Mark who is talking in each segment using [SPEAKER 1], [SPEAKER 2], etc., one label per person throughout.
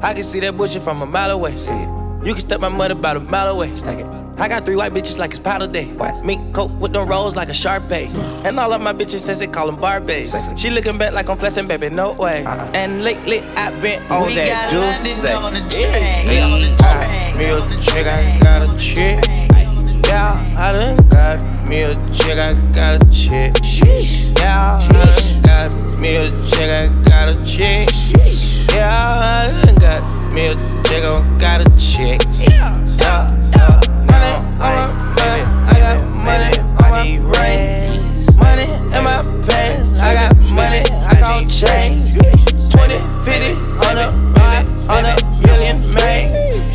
[SPEAKER 1] I can see that bullshit from a mile away. See it. You can step my money about a mile away. Stack it. I got 3 white bitches like it's powder day. What? Mink coat with them rolls like a Sharpay. And all of my bitches says they call them Barbies. She looking back like I'm flexing, baby, no way. And lately I've been on
[SPEAKER 2] we
[SPEAKER 1] that juice.
[SPEAKER 2] On the track.
[SPEAKER 1] Me a chick, I got a chick. Yeah, I done got me a chick, I got a chick. Yeah, I done got me a chick, I got a chick. Yeah, I done got me a chick, I got a chick. Yeah. Money on my baby, I got money on my rings. Money in my pants, I got money, I gon' change. 20, 50, 100, 500 million, man.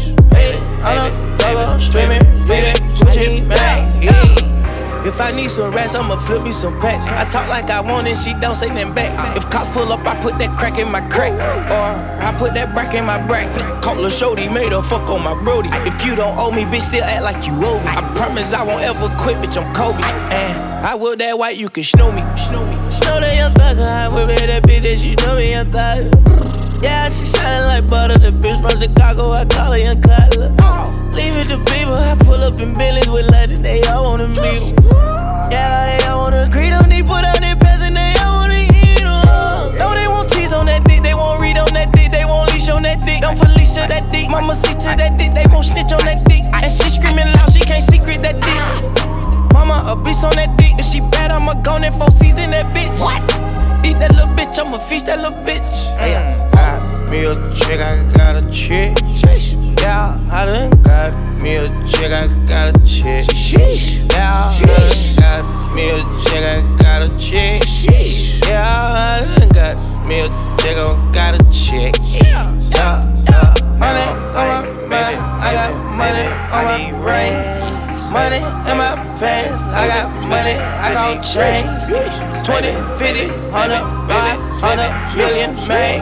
[SPEAKER 1] 800 double streaming, reading, Gucci, man. If I need some rats, I'ma flip me some packs. I talk like I want it, she don't say nothing back. If cops pull up, I put that crack in my crack. Or I put that brack in my brack. Call Lil' Shorty, made her fuck on my brody. If you don't owe me, bitch, still act like you owe me. I promise I won't ever quit, bitch, I'm Kobe. And I will that white, you can snow me. Snow that young thugger, I whip it that bitch that you know me, young thugger. Yeah, she shining like butter, the bitch from Chicago, I call her Young Cutler. Leave it to people, I pull up in Billy's with London, they all wanna meet. Yeah, they all wanna agree, don't need put out their pants and they all wanna eat them. No, they won't tease on that dick, they won't read on that dick, they won't leash on that dick. Don't Felicia that dick, mama see to that dick, they won't snitch on that dick. And she screaming loud, she can't secret that dick. Mama a beast on that dick, if she bad, I'ma go in 4 season that bitch. What? Eat that little bitch, I'ma feast that little bitch. Got me a chick, I got a chick. Yeah, I done got me a chick, I got a chick. Yeah, I done got me a chick, I got a chick. Yeah, I done got me a chick, I got a chick. Yeah. Money on my baby, I got money on my rings. Money in my pants, I got money, I gon' change. 20, 50, 100, 500 million, man.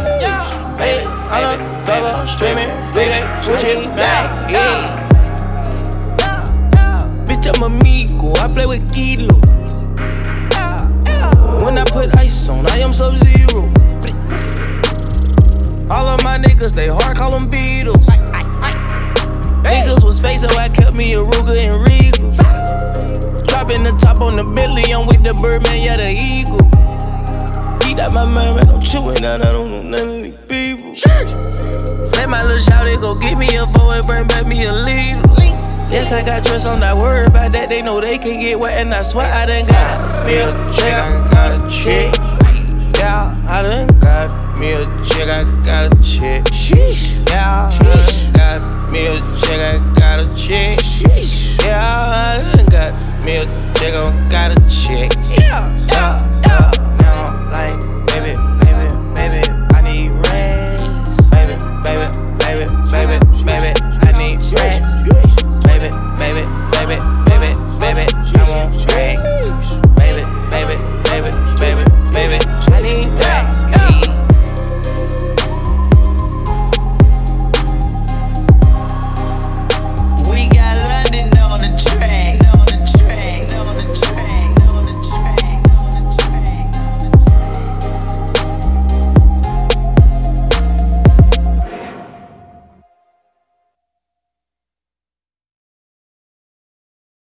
[SPEAKER 1] 800 double streaming, reading, Gucci, man. Bitch, I'm amigo, I play with Kilo. When I put ice on, I am Sub-Zero. All of my niggas, they hard, call them Beatles. Niggas was fake, so I kept me a Ruger and Regal. Dropping the top on the Bentley, I'm with the Birdman, yeah, the Eagle. Eat out my mind, man, I'm chewing out, I don't know none of these people. Let my little shawty go get me a 4 and bring back me a leader. Yes, I got trust, I'm not worried about that. They know they can get wet, and I swear I done got me a chick, I got a chick. Yeah, I done got me a chick, I got a chick. Yeah, I done got me a chick, I got a chick. Yeah, I done got me a chick, I got a chick. Yeah.